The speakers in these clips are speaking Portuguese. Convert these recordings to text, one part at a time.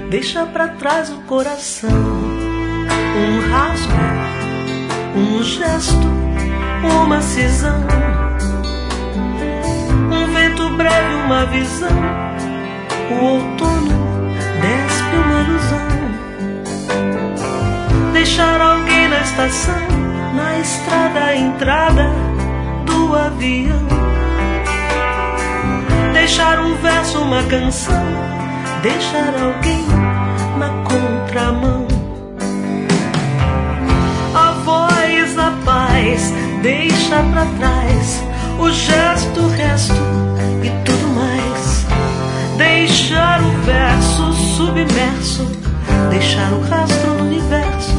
Deixa pra trás o coração, um rasgo, um gesto, uma cisão, um vento breve, uma visão. O outono despe uma ilusão. Deixar alguém na estação, na estrada, a entrada do avião. Deixar um verso, uma canção, deixar alguém na contramão. A voz da paz deixa pra trás o gesto, o resto e tudo mais. Deixar o verso submerso, deixar o rastro no universo.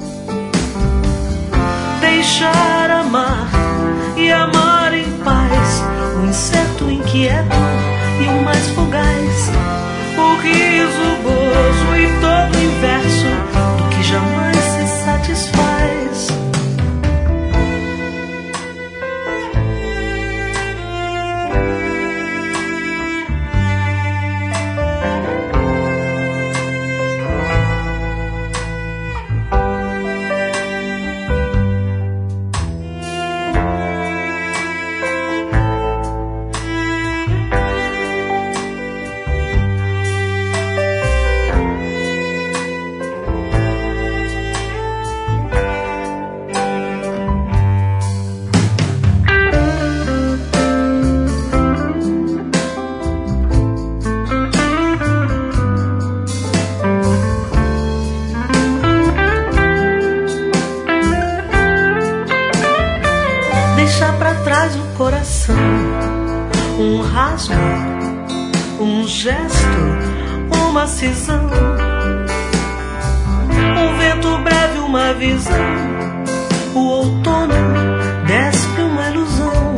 Deixar amar e amar em paz, o inseto inquieto e o mais fugaz. O riso, o gozo e todo o inverso do que jamais se satisfaz. Deixa pra trás o coração, um rasgo, um gesto, uma cisão, um vento breve, uma visão. O outono despe uma ilusão.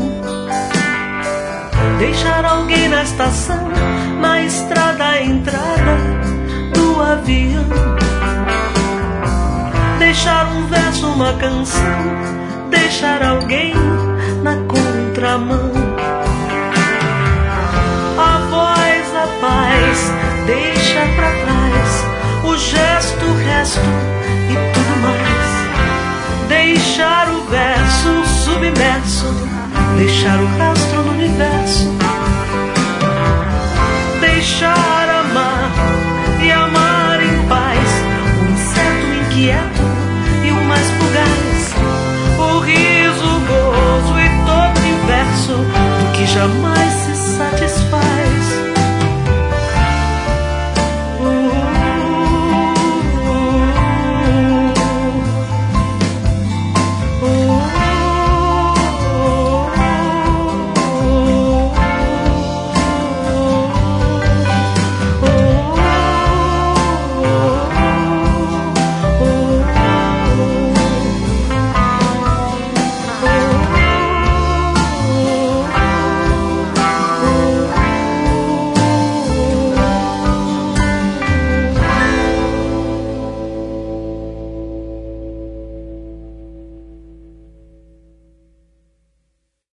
Deixar alguém na estação, na estrada, a entrada do avião. Deixar um verso, uma canção, deixar alguém na contramão. A voz da paz deixa pra trás o gesto, o resto e tudo mais. Deixar o verso submerso, deixar o rastro no universo.